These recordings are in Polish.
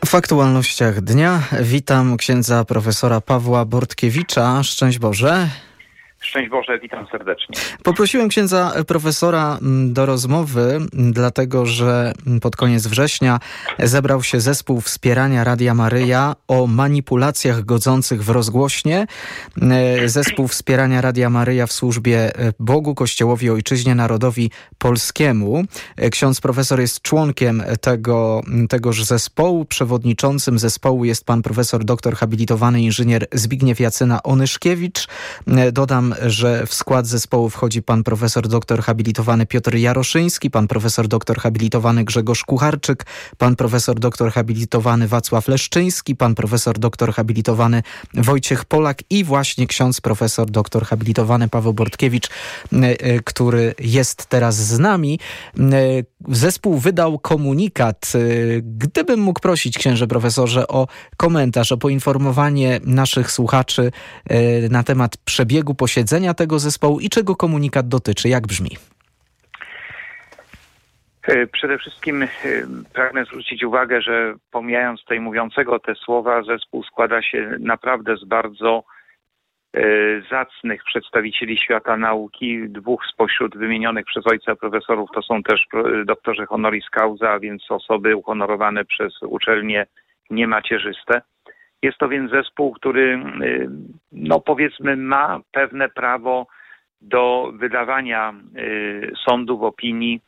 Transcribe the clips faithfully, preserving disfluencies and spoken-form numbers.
W aktualnościach dnia witam księdza profesora Pawła Bortkiewicza. Szczęść Boże. Szczęść Boże, witam serdecznie. Poprosiłem księdza profesora do rozmowy, dlatego że pod koniec września zebrał się zespół wspierania Radia Maryja o manipulacjach godzących w rozgłośnie. Zespół wspierania Radia Maryja w służbie Bogu, Kościołowi, Ojczyźnie, Narodowi Polskiemu. Ksiądz profesor jest członkiem tego, tegoż zespołu. Przewodniczącym zespołu jest pan profesor doktor habilitowany inżynier Zbigniew Jacyna Onyszkiewicz. Dodam, że w skład zespołu wchodzi pan profesor doktor habilitowany Piotr Jaroszyński, pan profesor doktor habilitowany Grzegorz Kucharczyk, pan profesor doktor habilitowany Wacław Leszczyński, pan profesor doktor habilitowany Wojciech Polak i właśnie ksiądz profesor doktor habilitowany Paweł Bortkiewicz, który jest teraz z nami. Zespół wydał komunikat. Gdybym mógł prosić, księże profesorze, o komentarz, o poinformowanie naszych słuchaczy na temat przebiegu posiedzenia tego zespołu i czego komunikat dotyczy. Jak brzmi? Przede wszystkim pragnę zwrócić uwagę, że pomijając tutaj mówiącego te słowa, zespół składa się naprawdę z bardzo zacnych przedstawicieli świata nauki. Dwóch spośród wymienionych przez ojca profesorów to są też doktorzy honoris causa, a więc osoby uhonorowane przez uczelnie niemacierzyste. Jest to więc zespół, który, no powiedzmy, ma pewne prawo do wydawania sądów, opinii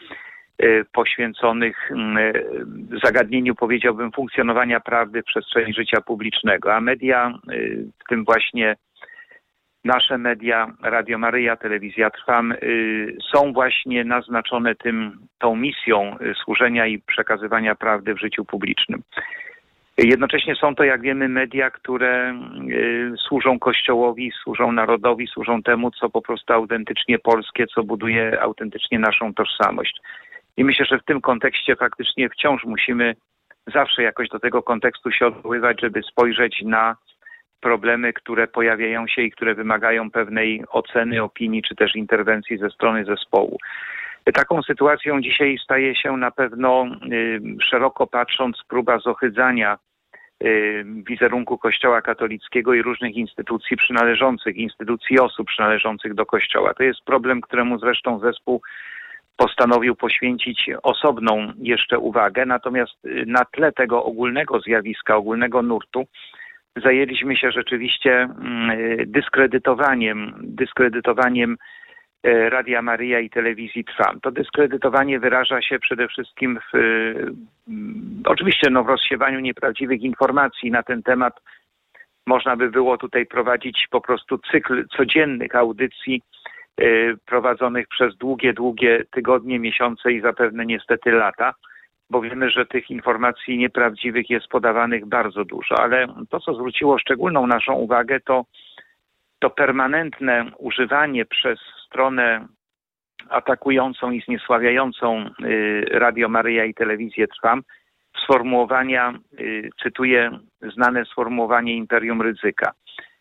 poświęconych zagadnieniu, powiedziałbym, funkcjonowania prawdy w przestrzeni życia publicznego. A media, w tym właśnie nasze media, Radio Maryja, Telewizja Trwam, są właśnie naznaczone tym, tą misją służenia i przekazywania prawdy w życiu publicznym. Jednocześnie są to, jak wiemy, media, które y, służą Kościołowi, służą narodowi, służą temu, co po prostu autentycznie polskie, co buduje autentycznie naszą tożsamość. I myślę, że w tym kontekście faktycznie wciąż musimy zawsze jakoś do tego kontekstu się odwoływać, żeby spojrzeć na problemy, które pojawiają się i które wymagają pewnej oceny, opinii, czy też interwencji ze strony zespołu. Taką sytuacją dzisiaj staje się na pewno, y, szeroko patrząc, próba zohydzania y, wizerunku Kościoła katolickiego i różnych instytucji przynależących, instytucji osób przynależących do Kościoła. To jest problem, któremu zresztą zespół postanowił poświęcić osobną jeszcze uwagę. Natomiast na tle tego ogólnego zjawiska, ogólnego nurtu zajęliśmy się rzeczywiście y, dyskredytowaniem, dyskredytowaniem Radia Maryja i Telewizji Trwam. To dyskredytowanie wyraża się przede wszystkim w, oczywiście no, w rozsiewaniu nieprawdziwych informacji na ten temat. Można by było tutaj prowadzić po prostu cykl codziennych audycji y, prowadzonych przez długie, długie tygodnie, miesiące i zapewne niestety lata, bo wiemy, że tych informacji nieprawdziwych jest podawanych bardzo dużo. Ale to, co zwróciło szczególną naszą uwagę, to to permanentne używanie przez stronę atakującą i zniesławiającą Radio Maryja i Telewizję Trwam sformułowania, cytuję znane sformułowanie Imperium Rydzyka.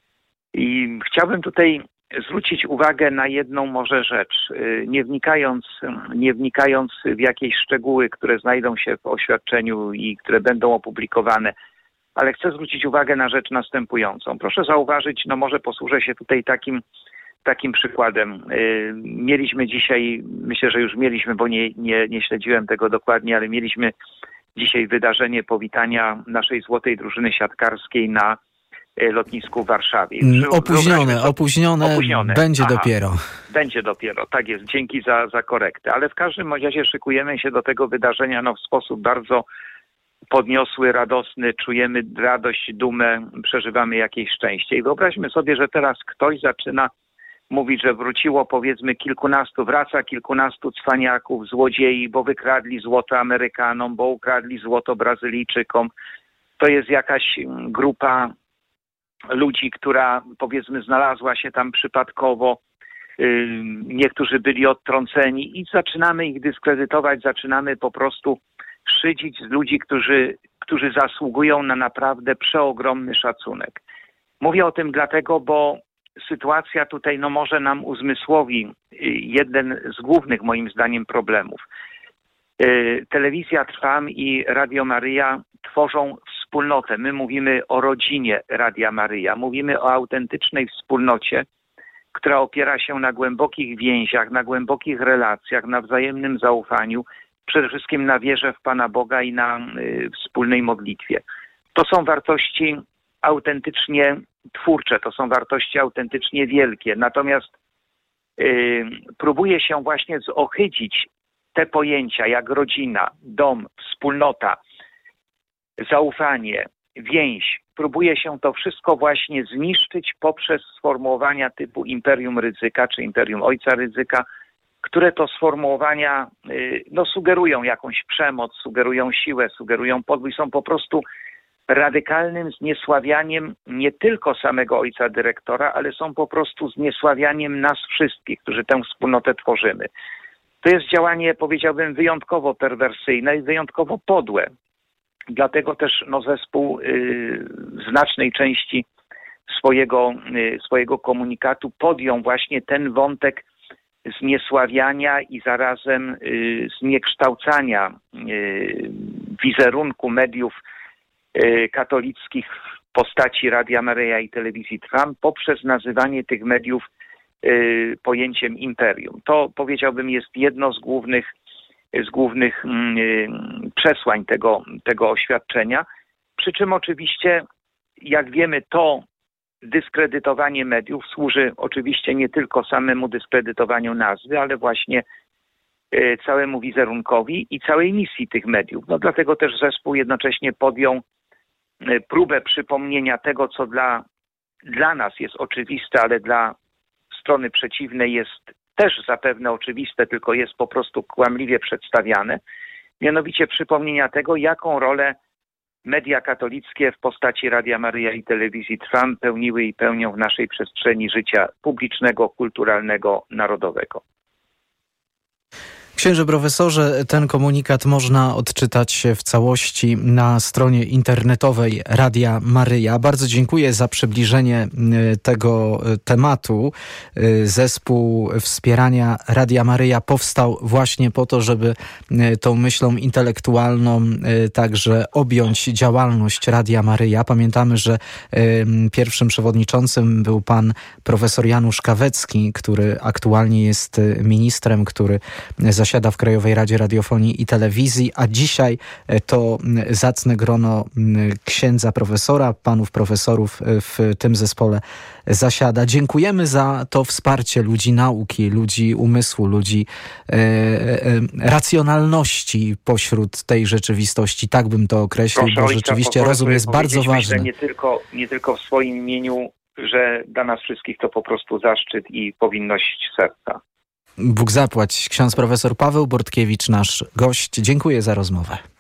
I chciałbym tutaj zwrócić uwagę na jedną może rzecz, nie wnikając, nie wnikając w jakieś szczegóły, które znajdą się w oświadczeniu i które będą opublikowane, ale chcę zwrócić uwagę na rzecz następującą. Proszę zauważyć, no może posłużę się tutaj takim, takim przykładem. Yy, mieliśmy dzisiaj, myślę, że już mieliśmy, bo nie, nie, nie śledziłem tego dokładnie, ale mieliśmy dzisiaj wydarzenie powitania naszej złotej drużyny siatkarskiej na y, lotnisku w Warszawie. Przy, opóźnione, opóźnione, opóźnione, będzie Aha, dopiero. Będzie dopiero, tak jest. Dzięki za, za korektę. Ale w każdym razie szykujemy się do tego wydarzenia no, w sposób bardzo podniosły, radosny, czujemy radość, dumę, przeżywamy jakieś szczęście. I wyobraźmy sobie, że teraz ktoś zaczyna mówić, że wróciło powiedzmy kilkunastu, wraca kilkunastu cwaniaków, złodziei, bo wykradli złoto Amerykanom, bo ukradli złoto Brazylijczykom. To jest jakaś grupa ludzi, która powiedzmy znalazła się tam przypadkowo. Niektórzy byli odtrąceni i zaczynamy ich dyskredytować, zaczynamy po prostu szydzić z ludzi, którzy, którzy zasługują na naprawdę przeogromny szacunek. Mówię o tym dlatego, bo sytuacja tutaj no, może nam uzmysłowi jeden z głównych moim zdaniem problemów. Telewizja Trwam i Radio Maryja tworzą wspólnotę. My mówimy o rodzinie Radia Maryja. Mówimy o autentycznej wspólnocie, która opiera się na głębokich więziach, na głębokich relacjach, na wzajemnym zaufaniu, przede wszystkim na wierze w Pana Boga i na y, wspólnej modlitwie. To są wartości autentycznie twórcze, to są wartości autentycznie wielkie. Natomiast y, próbuje się właśnie zohydzić te pojęcia jak rodzina, dom, wspólnota, zaufanie, więź. Próbuje się to wszystko właśnie zniszczyć poprzez sformułowania typu Imperium Rydzyka czy Imperium Ojca Rydzyka, które to sformułowania no, sugerują jakąś przemoc, sugerują siłę, sugerują podbój, są po prostu radykalnym zniesławianiem nie tylko samego ojca dyrektora, ale są po prostu zniesławianiem nas wszystkich, którzy tę wspólnotę tworzymy. To jest działanie, powiedziałbym, wyjątkowo perwersyjne i wyjątkowo podłe. Dlatego też no, zespół y, w znacznej części swojego, y, swojego komunikatu podjął właśnie ten wątek zniesławiania i zarazem y, zniekształcania y, wizerunku mediów y, katolickich w postaci Radia Maryja i Telewizji Trwam poprzez nazywanie tych mediów y, pojęciem imperium. To, powiedziałbym, jest jedno z głównych z głównych y, przesłań tego, tego oświadczenia. Przy czym oczywiście, jak wiemy, to dyskredytowanie mediów służy oczywiście nie tylko samemu dyskredytowaniu nazwy, ale właśnie y, całemu wizerunkowi i całej misji tych mediów. No dlatego też zespół jednocześnie podjął y, próbę przypomnienia tego, co dla, dla nas jest oczywiste, ale dla strony przeciwnej jest też zapewne oczywiste, tylko jest po prostu kłamliwie przedstawiane. Mianowicie przypomnienia tego, jaką rolę media katolickie w postaci Radia Maryja i Telewizji Trwam pełniły i pełnią w naszej przestrzeni życia publicznego, kulturalnego, narodowego. Księże profesorze, ten komunikat można odczytać w całości na stronie internetowej Radia Maryja. Bardzo dziękuję za przybliżenie tego tematu. Zespół wspierania Radia Maryja powstał właśnie po to, żeby tą myślą intelektualną także objąć działalność Radia Maryja. Pamiętamy, że pierwszym przewodniczącym był pan profesor Janusz Kawecki, który aktualnie jest ministrem, który zasiada w Krajowej Radzie Radiofonii i Telewizji, a dzisiaj to zacne grono księdza profesora, panów profesorów w tym zespole zasiada. Dziękujemy za to wsparcie ludzi nauki, ludzi umysłu, ludzi e, e, racjonalności pośród tej rzeczywistości. Tak bym to określił, Proszę bo ojca, rzeczywiście rozum jest bardzo ważny. Myślę, nie tylko, nie tylko w swoim imieniu, że dla nas wszystkich to po prostu zaszczyt i powinność serca. Bóg zapłać. Ksiądz profesor Paweł Bortkiewicz, nasz gość. Dziękuję za rozmowę.